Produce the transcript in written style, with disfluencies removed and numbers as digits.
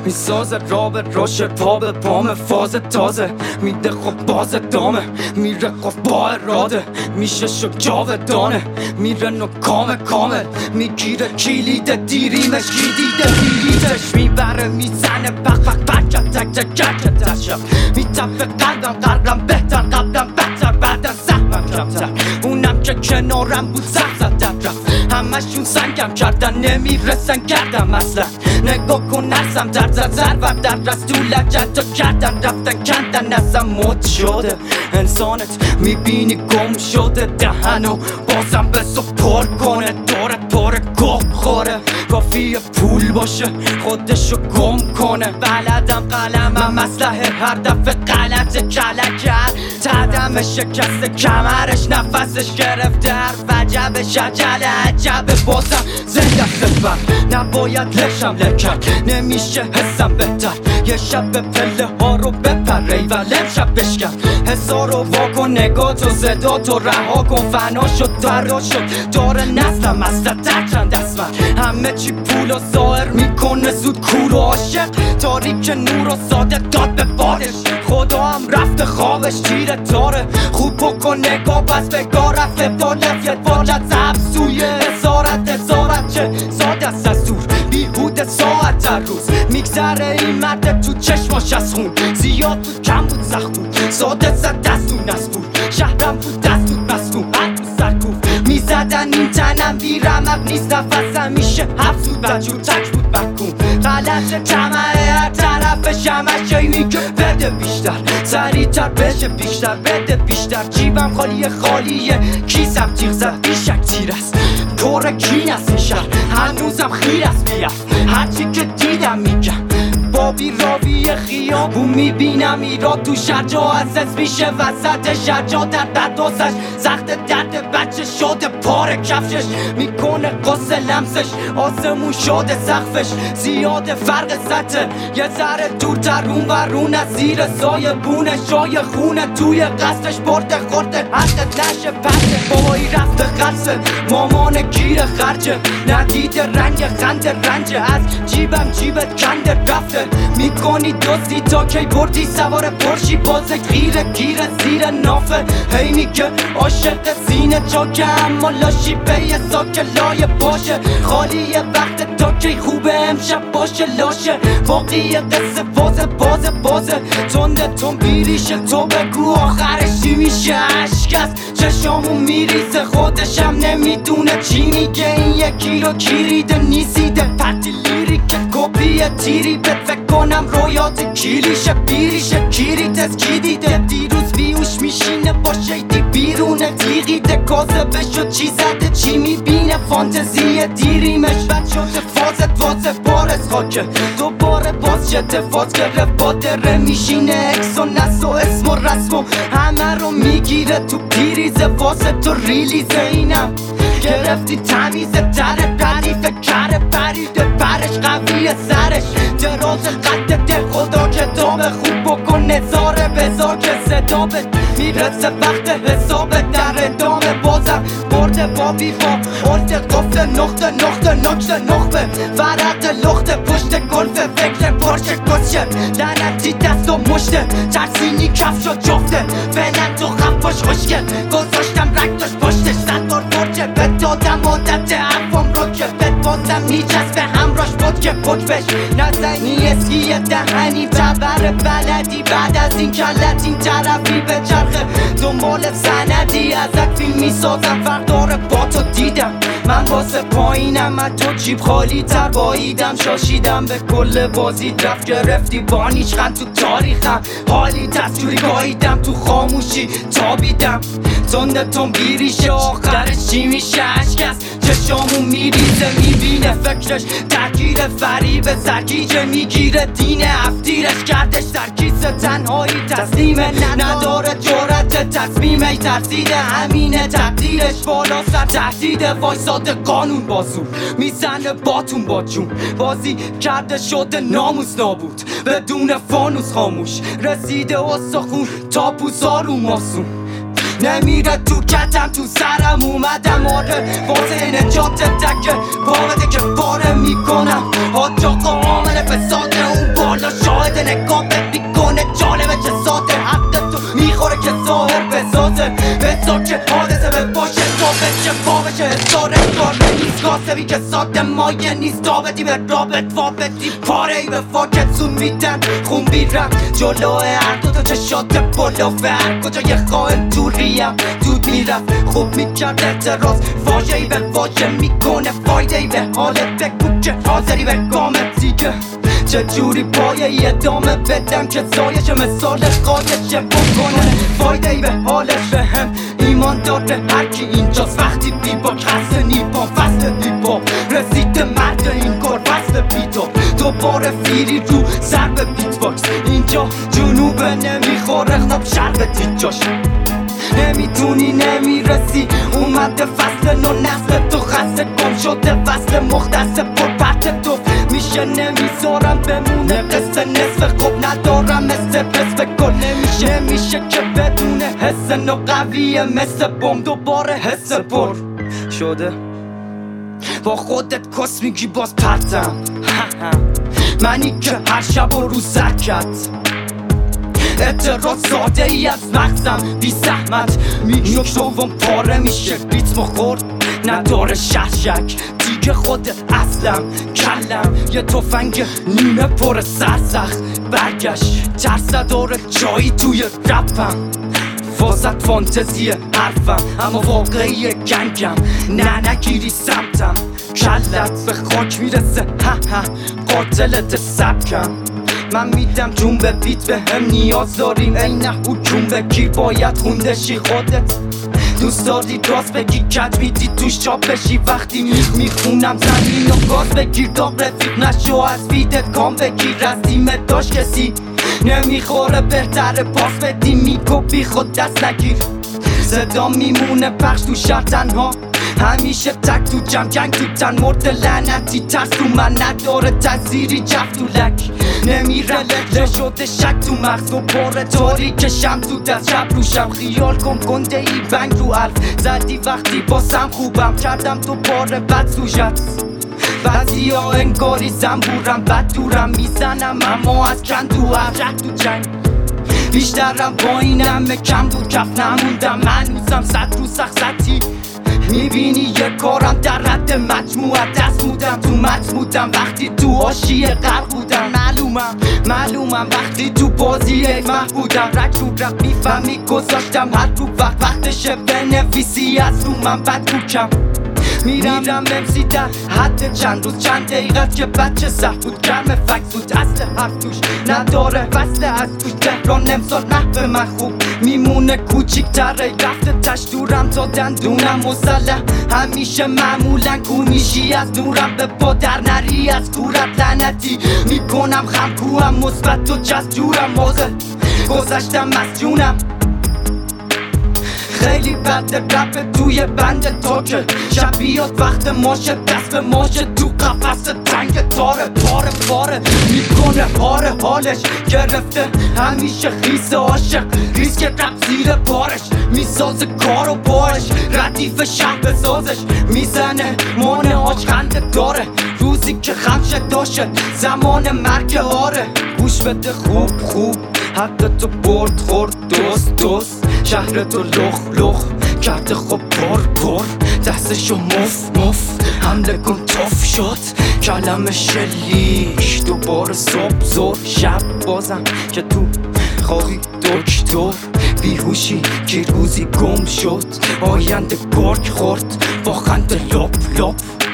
میسازه را به راش پا به پام فاز تازه میده خب باز دامه میره خب با اراده میشه شد جاودانه میره نو کامل میگیره کلیده دیریمش گیدیده بیلیتش میبره میزنه بق تک تشم میتفه قلبم بهتر قبلم بهتر بعد از زحمم کمتر اونم که کنارم بود زد رفت همشون سنگم کردن نمیرسن کردم اصلا نگاه کن نرسم در زر در رست تو لجت کردن رفتن کندن ازم مد شده انسانت میبینی گم شده دهنو بازم بسو پر کنه دارت پر گوه خوره کافیه پول باشه خودشو گم کنه بلدم قلمم اسلحه هر دفعه غلط کلک کرد تدم شکست کمرش نفسش گرفته هر وجبش عجله عجبه بازم زنده سفر نباید لشم لکر نمیشه حسم بهتر یه شب به پله ها رو بپره و امشب بشکن هزار رو واکن نگاه تو زدا تو رها کن فنا شد فردا شد داره نسلم اصلا تکرند دست من همه چی پول و ظاهر میکنه زود کور و عاشق تاریک نور و ساده داد به بادش خدا هم رفته خوابش تیره تاره خوب بکن نگاه بس بگاه رفته بالفیت بالت زب سوی هزارت چه ساده است از دور بیهوده ساعت در روز میگذره این مرد تو چشماش از خون زیاد بود کم بود سخت بود ساده زد دستون از بود شهرم بود دست بود مسکون هر تو سرکوف میزدن این تنم بیرمق نیست نفسم میشه حبس بود بجور تک بود بکون غلط کمه هر طرفش همش جایی میگه بده بیشتر سریعتر بشه بیشتر بده بیشتر جیبم خالیه کیسم تیغ زد بیشک تیر است پر کین است این شهر هنوزم خیر است بیفت هرچی که دیدم میگم با بیراوی خیابون میبینم ایراد تو شهر جا ازز میشه وسط شهر جا در بردازش سخت درد بچه شده پاره کفشش میکنه قصه لمسش آسمون شده سقفش زیاده فرق سطح یه ذره دورتر اون ورون از زیر سایه بونه جای خونه توی قصدش برده خورده حقت نشه پرده بابایی رفته قرصه مامان گیر خرجه ندیده رنگ خنده رنجه از جیبم جیبت کنده رفته میکنی دوستی تا کی بردی سوار پرشی بازه گیره زیر نافه هی میگه عاشق سینه چاکه اما لاشی به ساکه لایه باشه خالی وقت تا کی خوبه امشب باشه لاشه باقی قصه بازه تون بیریشه تو بگو آخرش چی میشه عشق چشامون میریزه خودشم نمیدونه چی میگه این یکی رو کیریده نیسیده پرتی لیری که کپیه تیری بد فکر کنم رویات کلیشه بیریشه کیریت از کی دیده دیروز بیوش میشینه با شیدی بیرونه تیغیده کازه بشو چی زده چی میبینه فانتزیه دیریمش بد شده فازت بارز خاکه دوباره باز شده فاز گرفت با دره میشینه اکس و نس و اسم و رسم و همه رو میگیره تو پیریزه واسه تو ریلیزه اینم گرفتی تمیزه دره ردیفه کره پریده پرش قویه سرش دراز قد دل خدا کتاب خوب بکن نظاره بذار که صدا بد میرسه وقت حساب در ادامه بازم برده با بیفا ارد قفل نقطه نخبه ورق لخته پشت گلفه فکر پرشه کسشه لعنتی دست و مشته ترسینی کف شد جفته فعلا تو خفاش خوشگل گذاشتم رک داشت پشتش صد بار برجه بد دادم عادت حرفم رو که بد بازم میچسبه همراش بود که پکبش نزنی اسکیه دهنی تبر بلدی بعد از این کلت این طرفی به چرخه دنبال سندی ازت فیلم میسازم فرق داره با تو دیدم من واسه پایینم من تو جیب خالی تر باییدم شاشیدم به کل بازی رفت گرفتی بانیچ خند تو تاریخم حالی دستوری گاهیدم تو خاموشی تابیدم تون بیریشه آخرش چی میشه عشق چشامون میریزه میبینه فکرش درگیر فریب سرگیجه میگیره دین افتیرش کردش سرکیسه تنهایی تسلیمه نداره جرأت تصمیمش ترسیده همینه تقدیرش بالا سر تهدیده وایساده قانون بازور میزنه باتون با جون بازی کرده شده ناموس نابود بدون فانوس خاموش رسیده استخون تا پوزارو ماسون نمیره تو کتم تو سرم اومدم آره واسه نجات تکه بارده که باره میکنم حاج آقا عامل فساده اون نگاهت میکنه جالبه چه ساده حق تو میخوره که ظاهر بسازه بذار که حادثه بباشه تا بشه پا بشه حسار کار نیست کاسبی که ساده مایه نیست دابتی به رابط وابتی پاره ای به فاکت زون میدن خون بیرم جلوه هر دو تا چشات بالا و هر کجا یه خواهن دوریم دود میرفت خوب میکرد اعتراض واژه ای به واژه میکنه فایده ای به حالت بگو که حاضری به گامت دیگه چجوری پایه ادامه بدم که زایش مثال قایشه بکنه فایده ای به حالش به هم ایمان داره هرکی اینجاست وقتی بیباک هست نیپا فصل بیبا رسیده مرد این کار فصل بیتا دوباره فیری رو سر به بیت باکس اینجا جنوبه نمیخوره خب شرق تیجاش نمیتونی نمیرسی اومده فصل نو نسل تو خسته گم شده فصل مختص پر پرت تو میشه نمیذارم بمونه قصه نصف خوب ندارم مثل پس گل نمیشه که بدون حس نو قویه مثل بم دوباره حس پر شده با خودت کس میگی باز پرتم منی که هر شب و روز سرکت اعتراض ساده ای از مغزم بی زحمت میکروفون پاره میشه بیت مخورد نداره شک دیگه خود اصلم کلم یه تفنگ نیمه پر سرسخت برگشت ترس داره جایی توی رپم فازت فانتزی حرفم اما واقعی گنگم نه نگیری سمتم کلت به خاک میرسه قاتلت سبکم من میدم جون به بیت به هم نیاز داریم ای نه حکوم بگیر باید خوندشی خودت دوست داری راست بگی کت میدی توش چاپ بشی وقتی میخونم زمین و گاز بگیر داغ رفیق نشو از ویدت کام بگیر از تیمت داشت کسی نمیخوره بهتره پاس بدی میگو بی خود دست نگیر صدا میمونه پخش تو شهر تنها همیشه تک تو جمع جنگ تو تن مرد لعنتی ترس تو من نداره تاثیری جفت تو لک نمیره شده شک تو مغز و پاره تاریکشم تو دست شب روشم خیال کن گنده ای بنگ رو الف زدی وقتی باسم خوبم کردم تو پاره بد سوژت بعضی ها انگاری زنبورم بد دورم میزنم اما از کن تو عرق تو جنگ بیشترم با این همه کم بود کف نموندم هنوزم صد رو سخصتی میبینی یه کارم در رد مجموعه دست بودم تو مت بودم وقتی تو حاشیه غرق بودم معلومم وقتی تو بازی مح بودم رک رو رپ میفهمی گذاشتم هر رو وقتشه بنویسی از رو من بد بوکم میرم امسی در حد چند روز چند دقیقت که بچه سخت بود گرم فکس بود اصل حرف توش نداره فصل از توش تهران امسال نحو من خوب میمونه کوچیکتره رفته تش دورم تا دندونم مسلح همیشه معمولا کور میشی از نورم به پا در نری از کورت لعنتی میکنم خم کوهم مثبت و جست جورم موزه گذشتم از جونم خیلی بد رپ توی بند تاکل شبیات وقت ماشه دست به ماشه تو قفص تنگ تاره پاره میکنه پاره حالش گرفته همیشه خیس عاشق ریسک رپ زیر پارش میسازه کارو باش ردیف شهر بسازش میزنه مانه هاش خنده داره روزی که خمشه داشت زمان مرگ آره گوش بده خوب حق تو برد خورد دوست شهر تو لخ کرده خب پر دستشو مف حمله کن توف شد کلم شلیک دوباره صبح زور شب بازم که تو خوابی دکتر بیهوشی که روزی گم شد آینده گرگ خورد با خنده لپ